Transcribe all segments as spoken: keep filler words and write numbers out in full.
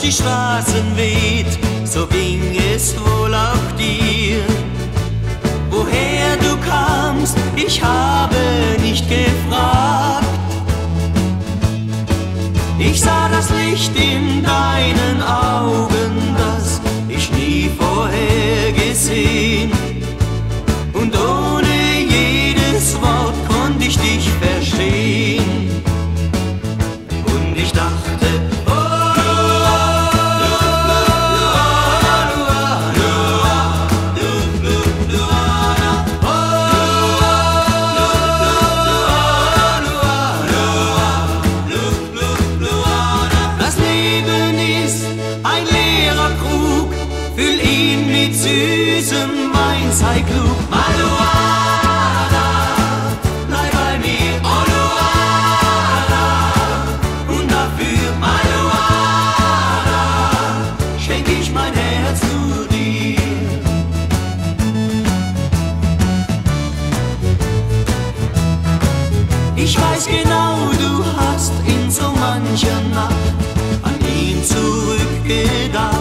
die Straßen weht, so ging es wohl auch dir. Woher du kamst, ich habe nicht gefragt. Ich sah das Licht in deinen Augen, das ich nie vorher gesehen. Und ohne jedes Wort konnte ich dich verstehen. Und ich dachte, süßem Wein sei klug. Maluana, bleib bei mir, oh Luana. Und dafür, Maluana, schenk ich mein Herz zu dir. Ich weiß genau, du hast in so mancher Nacht an ihn zurückgedacht.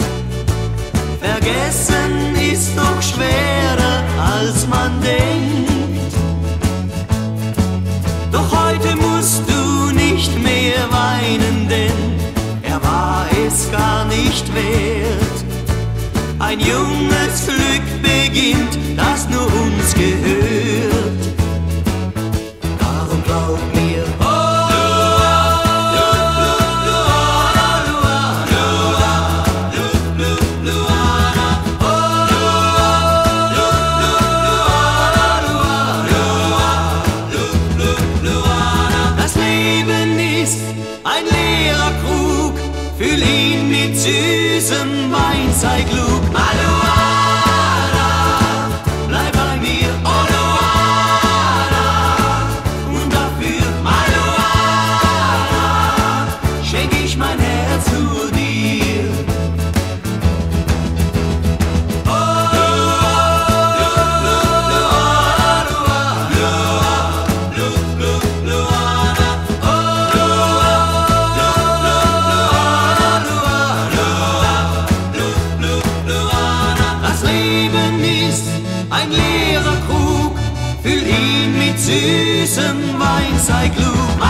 Vergessen ist doch schwerer, als man denkt. Doch heute musst du nicht mehr weinen, denn er war es gar nicht wert. Ein junges Glück beginnt, das nur uns gehört. Darum glaub mir, füll ihn mit süßem Wein, sei klug. Maluana, bleib bei mir, oh Luana. Und dafür, Maluana, schenk ich mein Herz zu dir. Ein leerer Krug, füll ihn mit süßem Wein, sei klug.